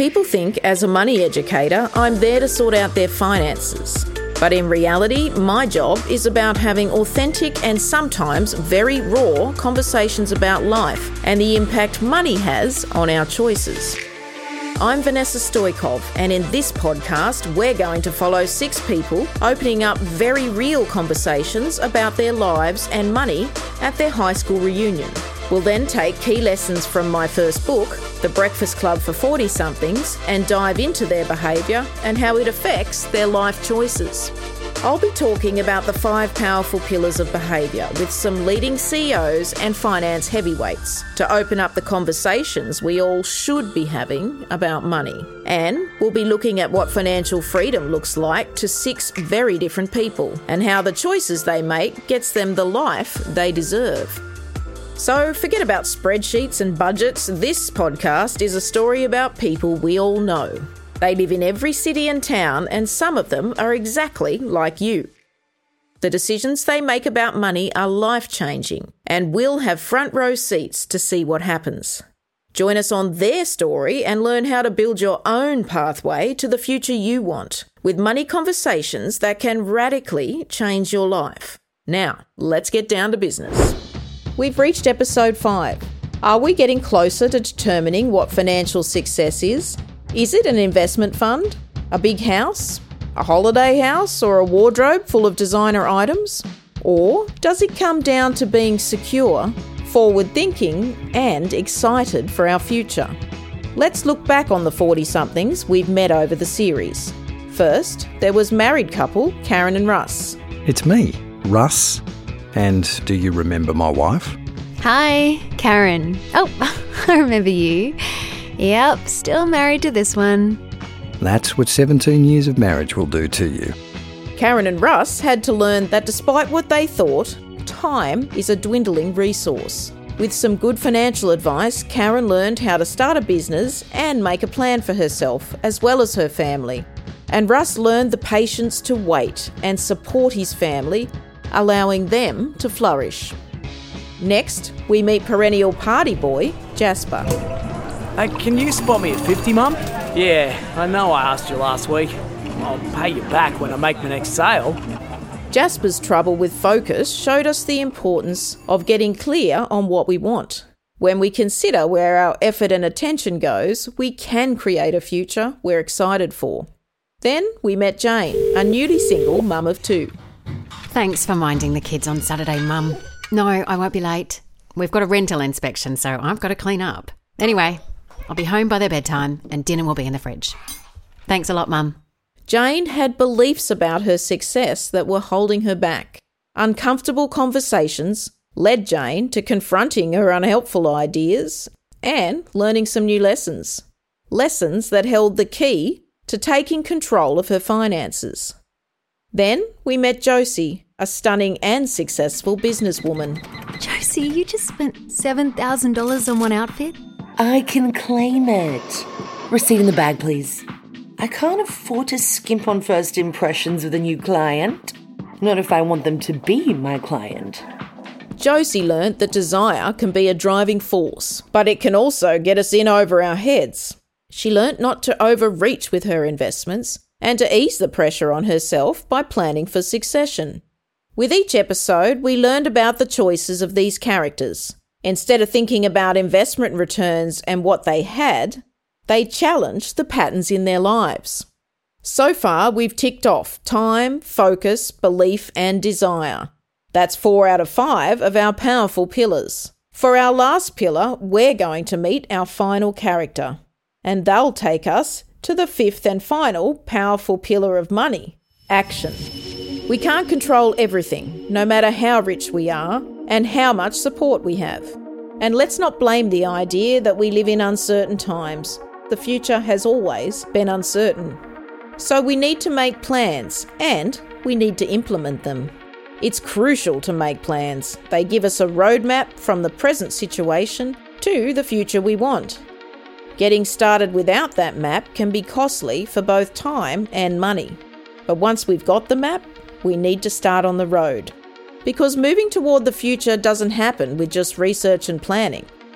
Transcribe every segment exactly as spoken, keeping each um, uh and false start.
People think as a money educator, I'm there to sort out their finances. But in reality, my job is about having authentic and sometimes very raw conversations about life and the impact money has on our choices. I'm Vanessa Stoikov, and in this podcast, we're going to follow six people opening up very real conversations about their lives and money at their high school reunion. We'll then take key lessons from my first book, The Breakfast Club for forty-somethings, and dive into their behaviour and how it affects their life choices. I'll be talking about the five powerful pillars of behaviour with some leading C E Os and finance heavyweights to open up the conversations we all should be having about money. And we'll be looking at what financial freedom looks like to six very different people and how the choices they make gets them the life they deserve. So forget about spreadsheets and budgets. This podcast is a story about people we all know. They live in every city and town, and some of them are exactly like you. The decisions they make about money are life-changing, and we'll have front row seats to see what happens. Join us on their story and learn how to build your own pathway to the future you want, with money conversations that can radically change your life. Now, let's get down to business. We've reached episode five. Are we getting closer to determining what financial success is? Is it an investment fund, a big house, a holiday house, or a wardrobe full of designer items? Or does it come down to being secure, forward-thinking, and excited for our future? Let's look back on the forty-somethings we've met over the series. First, there was married couple Karen and Russ. It's me, Russ. And do you remember my wife? Hi, Karen. Oh, I remember you. Yep, still married to this one. That's what seventeen years of marriage will do to you. Karen and Russ had to learn that despite what they thought, time is a dwindling resource. With some good financial advice, Karen learned how to start a business and make a plan for herself as well as her family. And Russ learned the patience to wait and support his family, allowing them to flourish. Next, we meet perennial party boy, Jasper. Hey, can you spot me at fifty, Mum? Yeah, I know I asked you last week. I'll pay you back when I make the next sale. Jasper's trouble with focus showed us the importance of getting clear on what we want. When we consider where our effort and attention goes, we can create a future we're excited for. Then we met Jane, a newly single mum of two. Thanks for minding the kids on Saturday, Mum. No, I won't be late. We've got a rental inspection, so I've got to clean up. Anyway, I'll be home by their bedtime and dinner will be in the fridge. Thanks a lot, Mum. Jane had beliefs about her success that were holding her back. Uncomfortable conversations led Jane to confronting her unhelpful ideas and learning some new lessons. Lessons that held the key to taking control of her finances. Then we met Josie, a stunning and successful businesswoman. Josie, you just spent seven thousand dollars on one outfit? I can claim it. Receipt in the bag, please. I can't afford to skimp on first impressions with a new client. Not if I want them to be my client. Josie learnt that desire can be a driving force, but it can also get us in over our heads. She learnt not to overreach with her investments and to ease the pressure on herself by planning for succession. With each episode, we learned about the choices of these characters. Instead of thinking about investment returns and what they had, they challenged the patterns in their lives. So far, we've ticked off time, focus, belief, and desire. That's four out of five of our powerful pillars. For our last pillar, we're going to meet our final character, and they'll take us to the fifth and final powerful pillar of money, action. We can't control everything, no matter how rich we are and how much support we have. And let's not blame the idea that we live in uncertain times. The future has always been uncertain. So we need to make plans and we need to implement them. It's crucial to make plans. They give us a roadmap from the present situation to the future we want. Getting started without that map can be costly for both time and money. But once we've got the map, we need to start on the road. Because moving toward the future doesn't happen with just research and planning.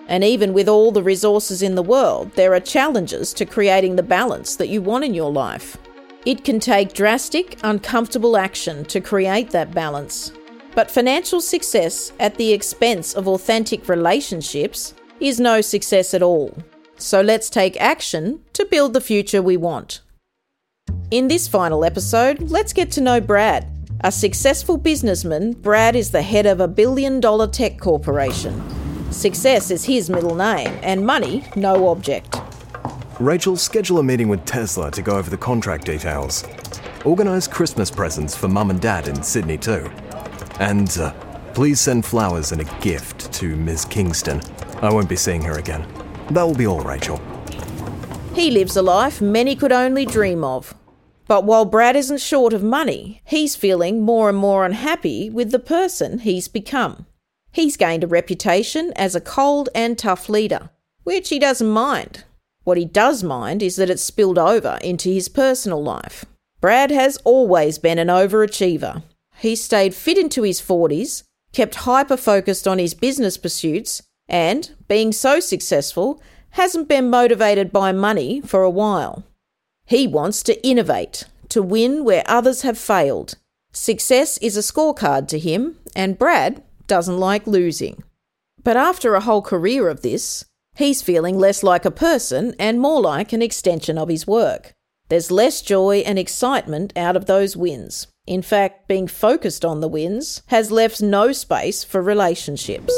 And even with all the resources in the world, there are challenges to creating the balance that you want in your life. It can take drastic, uncomfortable action to create that balance. But financial success at the expense of authentic relationships is no success at all. So let's take action to build the future we want. In this final episode, let's get to know Brad. A successful businessman, Brad is the head of a billion-dollar tech corporation. Success is his middle name, and money no object. Rachel, schedule a meeting with Tesla to go over the contract details. Organise Christmas presents for Mum and Dad in Sydney too. And uh, please send flowers and a gift to Miss Kingston. I won't be seeing her again. That will be all, Rachel. He lives a life many could only dream of. But while Brad isn't short of money, he's feeling more and more unhappy with the person he's become. He's gained a reputation as a cold and tough leader, which he doesn't mind. What he does mind is that it's spilled over into his personal life. Brad has always been an overachiever. He stayed fit into his forties, kept hyper-focused on his business pursuits, and, being so successful, hasn't been motivated by money for a while. He wants to innovate, to win where others have failed. Success is a scorecard to him, and Brad doesn't like losing. But after a whole career of this, he's feeling less like a person and more like an extension of his work. There's less joy and excitement out of those wins. In fact, being focused on the wins has left no space for relationships.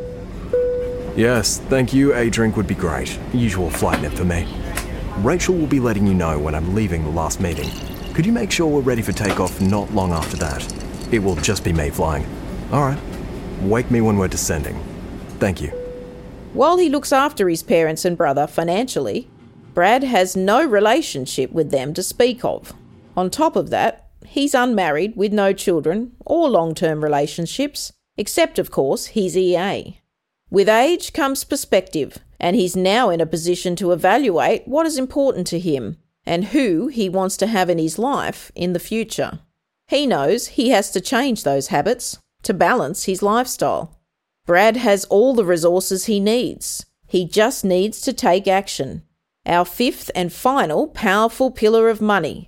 Yes, thank you. A drink would be great. Usual flight nip for me. Rachel will be letting you know when I'm leaving the last meeting. Could you make sure we're ready for takeoff not long after that? It will just be me flying. All right. Wake me when we're descending. Thank you. While he looks after his parents and brother financially, Brad has no relationship with them to speak of. On top of that, he's unmarried with no children or long-term relationships, except, of course, his E A. With age comes perspective, and he's now in a position to evaluate what is important to him and who he wants to have in his life in the future. He knows he has to change those habits to balance his lifestyle. Brad has all the resources he needs. He just needs to take action. Our fifth and final powerful pillar of money.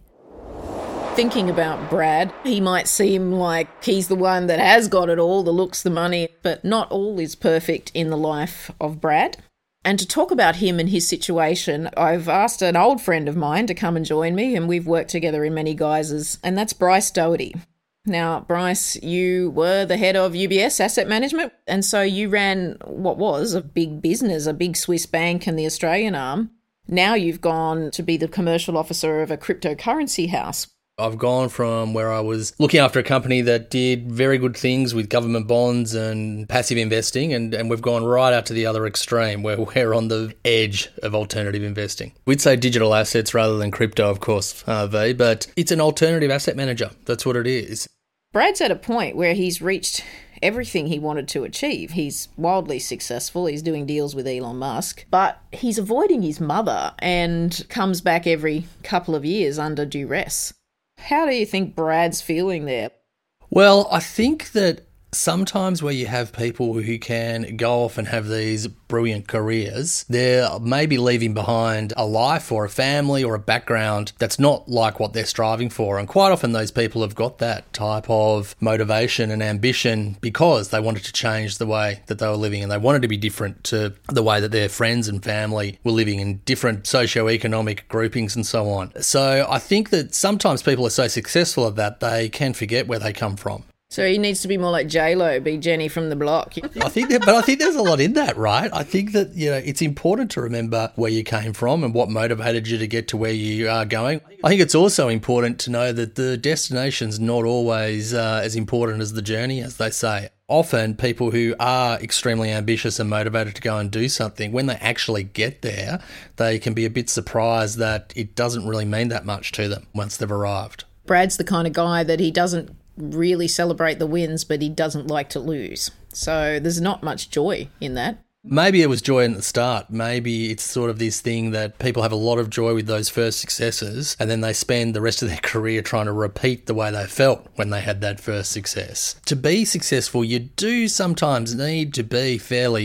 Thinking about Brad, he might seem like he's the one that has got it all, the looks, the money, but not all is perfect in the life of Brad. And to talk about him and his situation, I've asked an old friend of mine to come and join me, and we've worked together in many guises, and that's Bryce Doherty. Now, Bryce, you were the head of U B S Asset Management, and so you ran what was a big business, a big Swiss bank and the Australian arm. Now you've gone to be the commercial officer of a cryptocurrency house. I've gone from where I was looking after a company that did very good things with government bonds and passive investing, and, and we've gone right out to the other extreme where we're on the edge of alternative investing. We'd say digital assets rather than crypto, of course, uh, V, but it's an alternative asset manager. That's what it is. Brad's at a point where he's reached everything he wanted to achieve. He's wildly successful. He's doing deals with Elon Musk, but he's avoiding his mother and comes back every couple of years under duress. How do you think Brad's feeling there? Well, I think that sometimes where you have people who can go off and have these brilliant careers, they're maybe leaving behind a life or a family or a background that's not like what they're striving for. And quite often those people have got that type of motivation and ambition because they wanted to change the way that they were living and they wanted to be different to the way that their friends and family were living in different socioeconomic groupings and so on. So I think that sometimes people are so successful at that they can forget where they come from. So he needs to be more like J-Lo, be Jenny from the block. I think that, but I think there's a lot in that, right? I think that, you know, it's important to remember where you came from and what motivated you to get to where you are going. I think it's also important to know that the destination's not always uh, as important as the journey, as they say. Often people who are extremely ambitious and motivated to go and do something, when they actually get there, they can be a bit surprised that it doesn't really mean that much to them once they've arrived. Brad's the kind of guy that he doesn't really celebrate the wins, but he doesn't like to lose. So there's not much joy in that. Maybe it was joy in the start. Maybe it's sort of this thing that people have a lot of joy with those first successes and then they spend the rest of their career trying to repeat the way they felt when they had that first success. To be successful, you do sometimes need to be fairly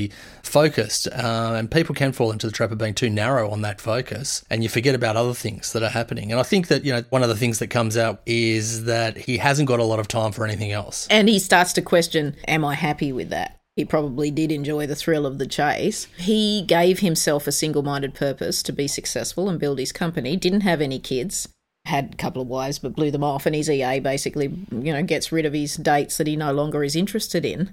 focused, uh, and people can fall into the trap of being too narrow on that focus, and you forget about other things that are happening. And I think that, you know, one of the things that comes out is that he hasn't got a lot of time for anything else. And he starts to question, am I happy with that? He probably did enjoy the thrill of the chase. He gave himself a single-minded purpose to be successful and build his company, didn't have any kids, had a couple of wives but blew them off, and his E A basically, you know, gets rid of his dates that he no longer is interested in.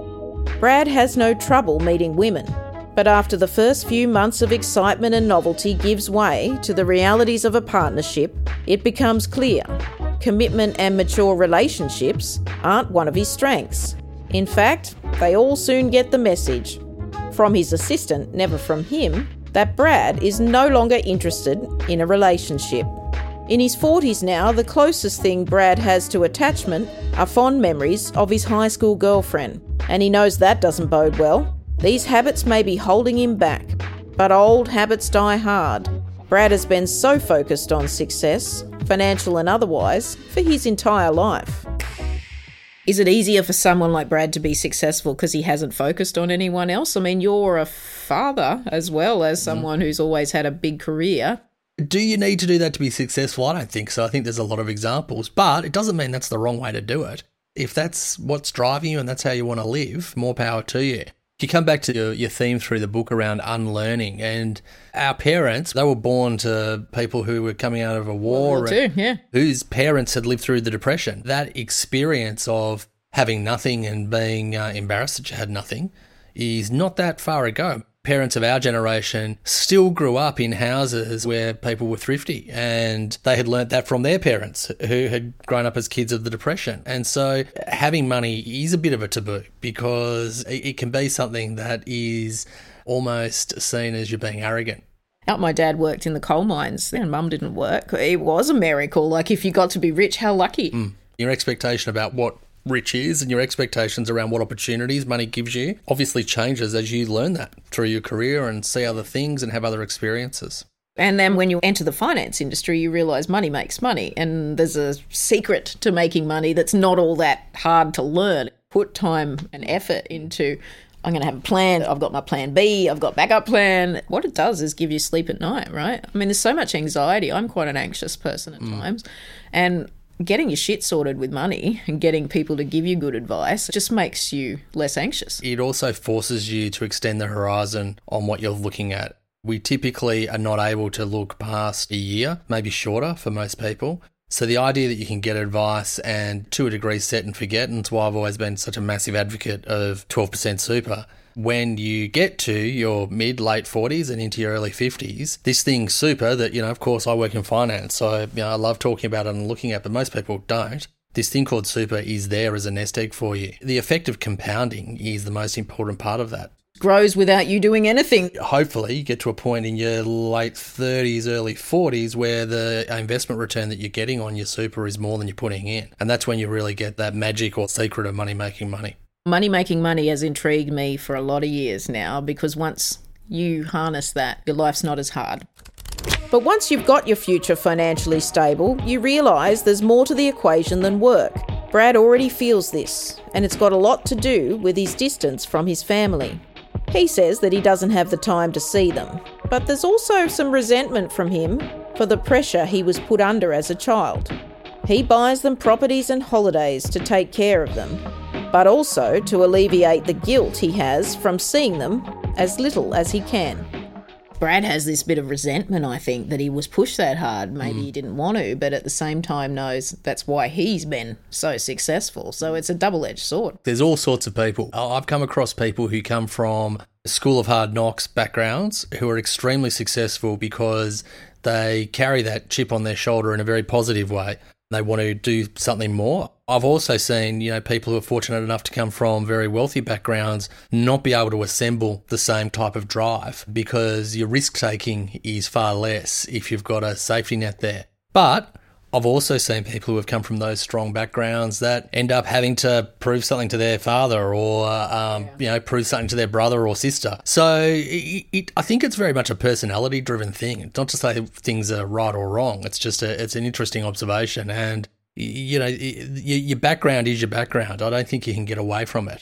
Brad has no trouble meeting women, but after the first few months of excitement and novelty gives way to the realities of a partnership, it becomes clear commitment and mature relationships aren't one of his strengths. In fact, they all soon get the message, from his assistant, never from him, that Brad is no longer interested in a relationship. In his forties now, the closest thing Brad has to attachment are fond memories of his high school girlfriend, and he knows that doesn't bode well. These habits may be holding him back, but old habits die hard. Brad has been so focused on success, financial and otherwise, for his entire life. Is it easier for someone like Brad to be successful because he hasn't focused on anyone else? I mean, you're a father as well as someone who's always had a big career. Do you need to do that to be successful? I don't think so. I think there's a lot of examples, but it doesn't mean that's the wrong way to do it. If that's what's driving you and that's how you want to live, more power to you. You come back to your, your theme through the book around unlearning, and our parents, they were born to people who were coming out of a war, Well, too, yeah. whose parents had lived through the Depression. That experience of having nothing and being uh, embarrassed that you had nothing is not that far ago. Parents of our generation still grew up in houses where people were thrifty, and they had learnt that from their parents who had grown up as kids of the Depression. And so having money is a bit of a taboo because it can be something that is almost seen as you being arrogant. My dad worked in the coal mines and Mum didn't work. It was a miracle. Like, if you got to be rich, how lucky. Mm. Your expectation about what rich is and your expectations around what opportunities money gives you obviously changes as you learn that through your career and see other things and have other experiences. And then when you enter the finance industry, you realise money makes money, and there's a secret to making money that's not all that hard to learn. Put time and effort into, I'm going to have a plan, I've got my plan B, I've got backup plan. What it does is give you sleep at night, right? I mean, there's so much anxiety. I'm quite an anxious person at mm. times, and getting your shit sorted with money and getting people to give you good advice just makes you less anxious. It also forces you to extend the horizon on what you're looking at. We typically are not able to look past a year, maybe shorter for most people. So the idea that you can get advice and to a degree set and forget, and it's why I've always been such a massive advocate of twelve percent super. When you get to your mid, late forties and into your early fifties, this thing super that, you know, of course I work in finance, so, you know, I love talking about it and looking at, but most people don't. This thing called super is there as a nest egg for you. The effect of compounding is the most important part of that. Grows without you doing anything. Hopefully you get to a point in your late thirties, early forties where the investment return that you're getting on your super is more than you're putting in. And that's when you really get that magic or secret of money making money. Money making money has intrigued me for a lot of years now, because once you harness that, your life's not as hard. But once you've got your future financially stable, you realise there's more to the equation than work. Brad already feels this, and it's got a lot to do with his distance from his family. He says that he doesn't have the time to see them, but there's also some resentment from him for the pressure he was put under as a child. He buys them properties and holidays to take care of them, but also to alleviate the guilt he has from seeing them as little as he can. Brad has this bit of resentment, I think, that he was pushed that hard. Maybe mm. he didn't want to, but at the same time knows that's why he's been so successful. So it's a double-edged sword. There's all sorts of people. I've come across people who come from School of Hard Knocks backgrounds who are extremely successful because they carry that chip on their shoulder in a very positive way. They want to do something more. I've also seen, you know, people who are fortunate enough to come from very wealthy backgrounds not be able to assemble the same type of drive because your risk-taking is far less if you've got a safety net there. But I've also seen people who have come from those strong backgrounds that end up having to prove something to their father or, um, you know, prove something to their brother or sister. So it, it, I think it's very much a personality-driven thing. It's not to say things are right or wrong. It's just a, it's an interesting observation. And, you know, your background is your background. I don't think you can get away from it.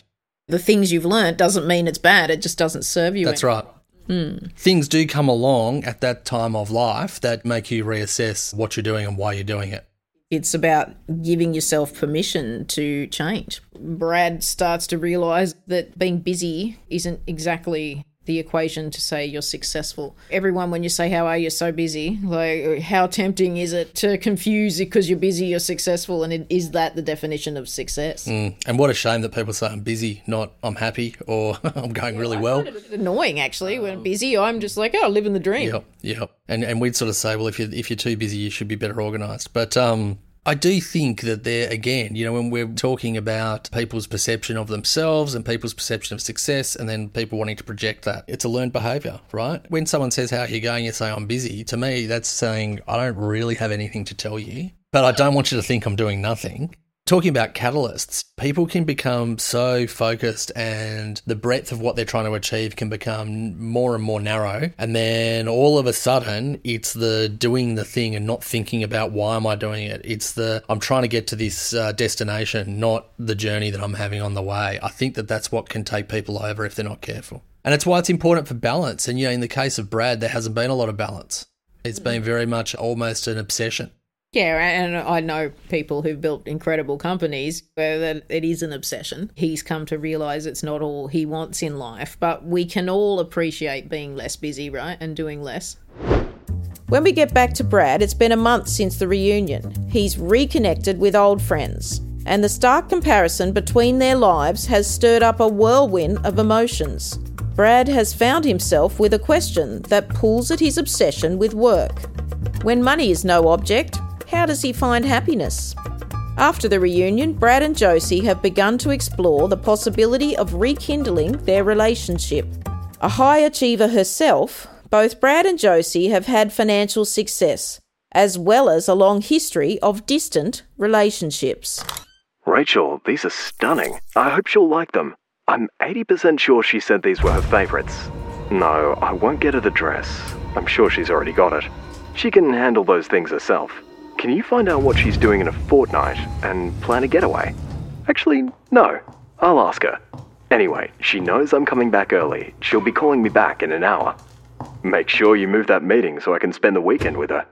The things you've learnt doesn't mean it's bad, it just doesn't serve you. That's anymore. right. Mm. Things do come along at that time of life that make you reassess what you're doing and why you're doing it. It's about giving yourself permission to change. Brad starts to realise that being busy isn't exactly the equation to say you're successful. Everyone, when you say, how are you, so busy, like, how tempting is it to confuse because you're busy, you're successful, and it, is that the definition of success? Mm. And what a shame that people say I'm busy, not I'm happy or I'm going yeah, really I well. Find it a bit annoying, actually. When I'm busy, I'm just like, oh, living the dream. Yep, yep. And and we'd sort of say, well, if you're, if you're too busy, you should be better organised. But um, I do think that there, again, you know, when we're talking about people's perception of themselves and people's perception of success and then people wanting to project that, it's a learned behaviour, right? When someone says, how are you going? You say, I'm busy. To me, that's saying, I don't really have anything to tell you, but I don't want you to think I'm doing nothing. Talking about catalysts, people can become so focused and the breadth of what they're trying to achieve can become more and more narrow. And then all of a sudden, it's the doing the thing and not thinking about why am I doing it. It's the I'm trying to get to this uh, destination, not the journey that I'm having on the way. I think that that's what can take people over if they're not careful. And it's why it's important for balance. And, you know, in the case of Brad, there hasn't been a lot of balance. It's been very much almost an obsession. Yeah, and I know people who've built incredible companies where that it is an obsession. He's come to realise it's not all he wants in life, but we can all appreciate being less busy, right, and doing less. When we get back to Brad, it's been a month since the reunion. He's reconnected with old friends, and the stark comparison between their lives has stirred up a whirlwind of emotions. Brad has found himself with a question that pulls at his obsession with work. When money is no object, how does he find happiness? After the reunion, Brad and Josie have begun to explore the possibility of rekindling their relationship. A high achiever herself, both Brad and Josie have had financial success, as well as a long history of distant relationships. Rachel, these are stunning. I hope she'll like them. I'm eighty percent sure she said these were her favourites. No, I won't get her the dress. I'm sure she's already got it. She can handle those things herself. Can you find out what she's doing in a fortnight and plan a getaway? Actually, no. I'll ask her. Anyway, she knows I'm coming back early. She'll be calling me back in an hour. Make sure you move that meeting so I can spend the weekend with her.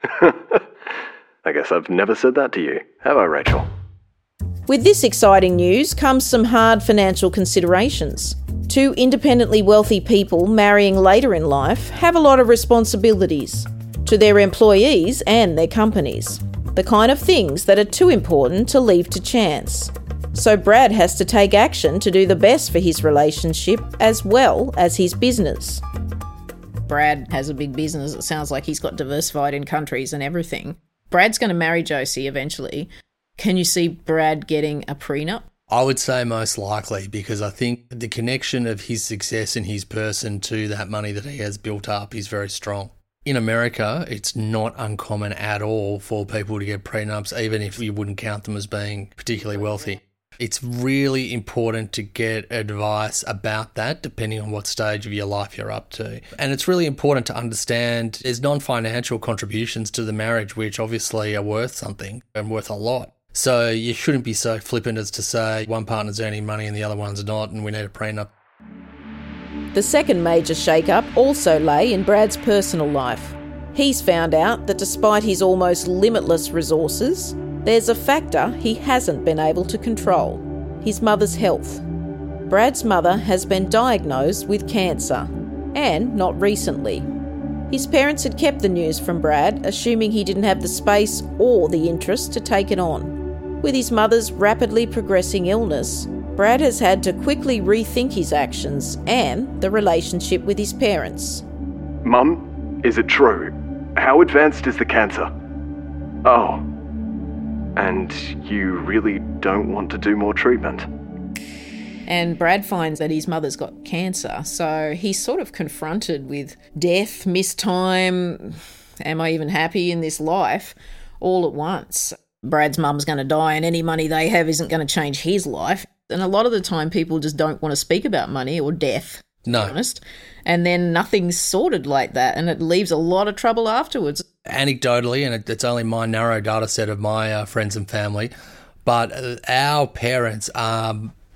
I guess I've never said that to you, have I, Rachel? With this exciting news comes some hard financial considerations. Two independently wealthy people marrying later in life have a lot of responsibilities to their employees and their companies, the kind of things that are too important to leave to chance. So Brad has to take action to do the best for his relationship as well as his business. Brad has a big business. It sounds like he's got diversified in countries and everything. Brad's going to marry Josie eventually. Can you see Brad getting a prenup? I would say most likely, because I think the connection of his success and his person to that money that he has built up is very strong. In America, it's not uncommon at all for people to get prenups, even if you wouldn't count them as being particularly wealthy. It's really important to get advice about that, depending on what stage of your life you're up to. And it's really important to understand there's non-financial contributions to the marriage, which obviously are worth something and worth a lot. So you shouldn't be so flippant as to say one partner's earning money and the other one's not, and we need a prenup. The second major shake-up also lay in Brad's personal life. He's found out that despite his almost limitless resources, there's a factor he hasn't been able to control: his mother's health. Brad's mother has been diagnosed with cancer, and not recently. His parents had kept the news from Brad, assuming he didn't have the space or the interest to take it on. With his mother's rapidly progressing illness, Brad has had to quickly rethink his actions and the relationship with his parents. Mum, is it true? How advanced is the cancer? Oh. And you really don't want to do more treatment? And Brad finds that his mother's got cancer, so he's sort of confronted with death, missed time, am I even happy in this life, all at once. Brad's mum's going to die and any money they have isn't going to change his life. And a lot of the time people just don't want to speak about money or death, to no. be honest. And then nothing's sorted like that, and it leaves a lot of trouble afterwards. Anecdotally, and it's only my narrow data set of my uh, friends and family, but our parents are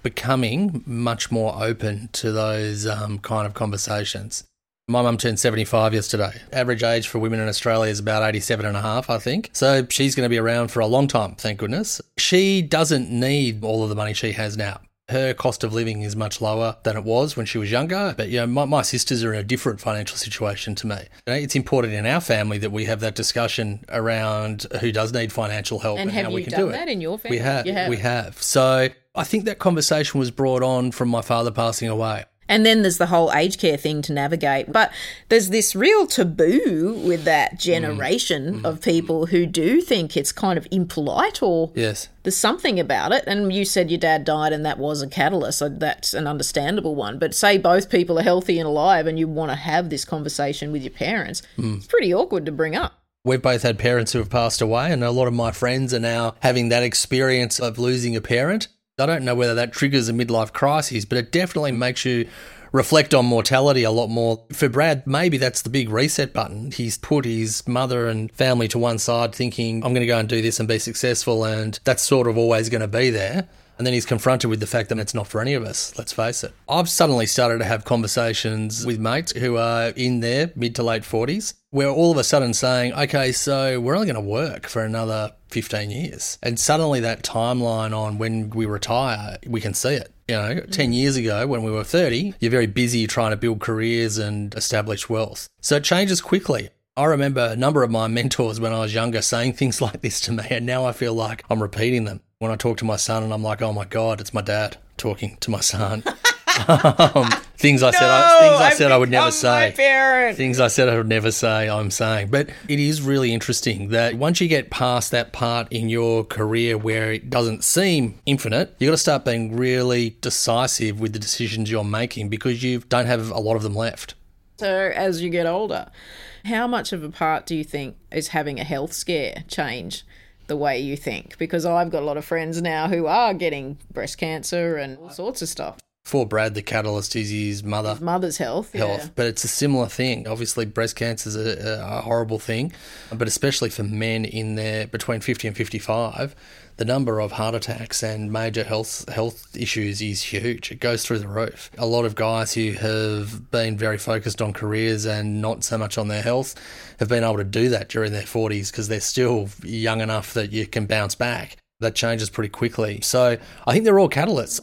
becoming much more open to those um, kind of conversations. My mum turned seventy-five yesterday. Average age for women in Australia is about eighty-seven and a half, I think. So she's going to be around for a long time, thank goodness. She doesn't need all of the money she has now. Her cost of living is much lower than it was when she was younger. But, you know, my, my sisters are in a different financial situation to me. You know, it's important in our family that we have that discussion around who does need financial help and, And have how you we can done do it. that in your family? We have, You have. we have. So I think that conversation was brought on from my father passing away. And then there's the whole aged care thing to navigate. But there's this real taboo with that generation mm. of people who do think it's kind of impolite or yes. there's something about it. And you said your dad died and that was a catalyst, so that's an understandable one. But say both people are healthy and alive and you want to have this conversation with your parents, mm. it's pretty awkward to bring up. We've both had parents who have passed away, and a lot of my friends are now having that experience of losing a parent. I don't know whether that triggers a midlife crisis, but it definitely makes you reflect on mortality a lot more. For Brad, maybe that's the big reset button. He's put his mother and family to one side thinking, I'm going to go and do this and be successful, and that's sort of always going to be there. And then he's confronted with the fact that it's not for any of us, let's face it. I've suddenly started to have conversations with mates who are in their mid to late forties, where all of a sudden saying, okay, so we're only going to work for another fifteen years. And suddenly that timeline on when we retire, we can see it. You know, ten years ago when we were thirty, you're very busy trying to build careers and establish wealth. So it changes quickly. I remember a number of my mentors when I was younger saying things like this to me, and now I feel like I'm repeating them. When I talk to my son and I'm like, oh my God, it's my dad talking to my son. um, things I said, I, things I said I would never say. Things I said I would never say, I'm saying. But it is really interesting that once you get past that part in your career where it doesn't seem infinite, you've got to start being really decisive with the decisions you're making because you don't have a lot of them left. So as you get older, how much of a part do you think is having a health scare change the way you think? Because I've got a lot of friends now who are getting breast cancer and all sorts of stuff. For Brad, the catalyst is his mother. His mother's health, health. Yeah. But it's a similar thing. Obviously, breast cancer is a, a horrible thing, but especially for men in there between fifty and fifty-five, the number of heart attacks and major health health issues is huge. It goes through the roof. A lot of guys who have been very focused on careers and not so much on their health have been able to do that during their forties because they're still young enough that you can bounce back. That changes pretty quickly. So I think they're all catalysts.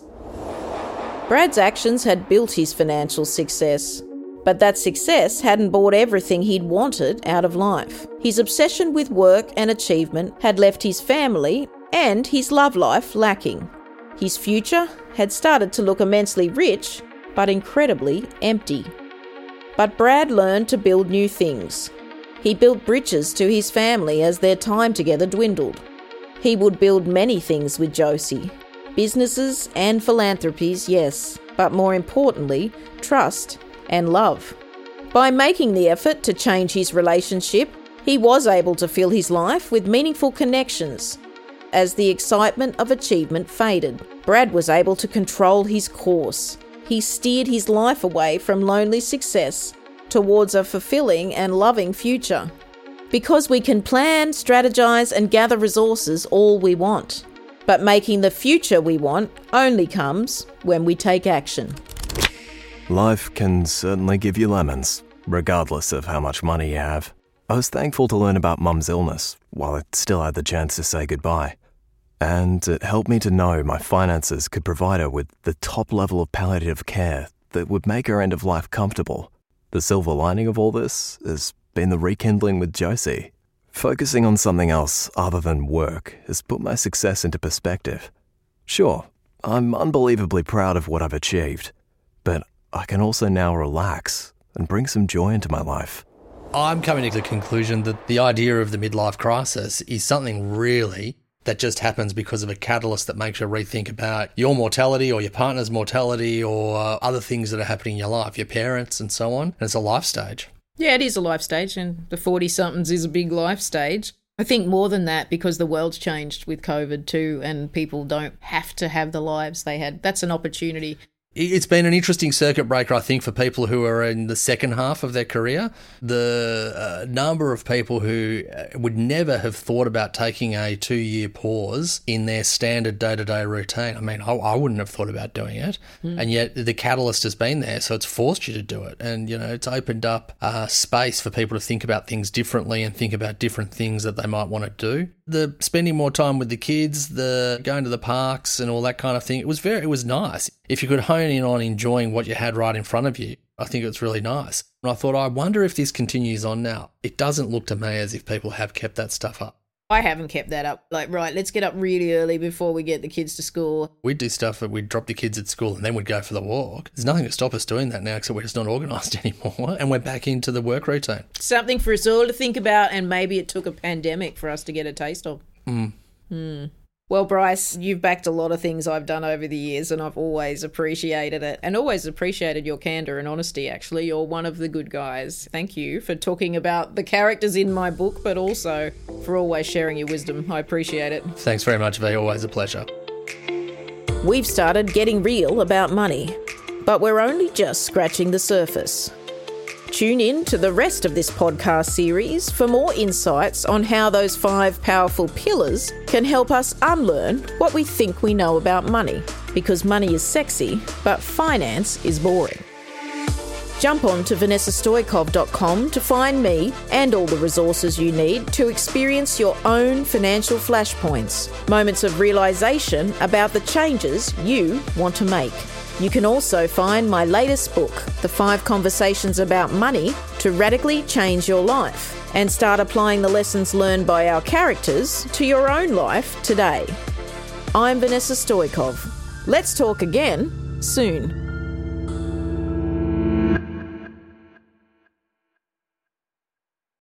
Brad's actions had built his financial success, but that success hadn't bought everything he'd wanted out of life. His obsession with work and achievement had left his family and his love life lacking. His future had started to look immensely rich, but incredibly empty. But Brad learned to build new things. He built bridges to his family as their time together dwindled. He would build many things with Josie. Businesses and philanthropies, yes, but more importantly, trust and love. By making the effort to change his relationship, he was able to fill his life with meaningful connections. As the excitement of achievement faded, Brad was able to control his course. He steered his life away from lonely success towards a fulfilling and loving future. Because we can plan, strategize, and gather resources all we want. But making the future we want only comes when we take action. Life can certainly give you lemons, regardless of how much money you have. I was thankful to learn about Mum's illness while I still had the chance to say goodbye. And it helped me to know my finances could provide her with the top level of palliative care that would make her end of life comfortable. The silver lining of all this has been the rekindling with Josie. Focusing on something else other than work has put my success into perspective. Sure, I'm unbelievably proud of what I've achieved, but I can also now relax and bring some joy into my life. I'm coming to the conclusion that the idea of the midlife crisis is something really that just happens because of a catalyst that makes you rethink about your mortality or your partner's mortality or other things that are happening in your life, your parents and so on. And it's a life stage. Yeah, it is a life stage, and the forty-somethings is a big life stage. I think more than that because the world's changed with COVID too, and people don't have to have the lives they had. That's an opportunity. It's been an interesting circuit breaker, I think, for people who are in the second half of their career. The uh, number of people who would never have thought about taking a two-year pause in their standard day-to-day routine. I mean, I, I wouldn't have thought about doing it, mm. and yet the catalyst has been there, so it's forced you to do it. And, you know, it's opened up uh, space for people to think about things differently and think about different things that they might want to do. The spending more time with the kids, the going to the parks and all that kind of thing, it was very, it was nice. If you could hone in on enjoying what you had right in front of you, I think it's really nice. And I thought, I wonder if this continues on now. It doesn't look to me as if people have kept that stuff up. I haven't kept that up. Like, right, let's get up really early before we get the kids to school. We'd do stuff that we'd drop the kids at school and then we'd go for the walk. There's nothing to stop us doing that now except we're just not organised anymore and we're back into the work routine. Something for us all to think about, and maybe it took a pandemic for us to get a taste of. Mm. Hmm. Well, Bryce, you've backed a lot of things I've done over the years and I've always appreciated it, and always appreciated your candour and honesty, actually. You're one of the good guys. Thank you for talking about the characters in my book, but also for always sharing your wisdom. I appreciate it. Thanks very much, V. Always a pleasure. We've started getting real about money, but we're only just scratching the surface. Tune in to the rest of this podcast series for more insights on how those five powerful pillars can help us unlearn what we think we know about money. Because money is sexy, but finance is boring. Jump on to vanessa stoikov dot com to find me and all the resources you need to experience your own financial flashpoints, moments of realisation about the changes you want to make. You can also find my latest book, The Five Conversations About Money to Radically Change Your Life, and start applying the lessons learned by our characters to your own life today. I'm Vanessa Stoikov. Let's talk again soon.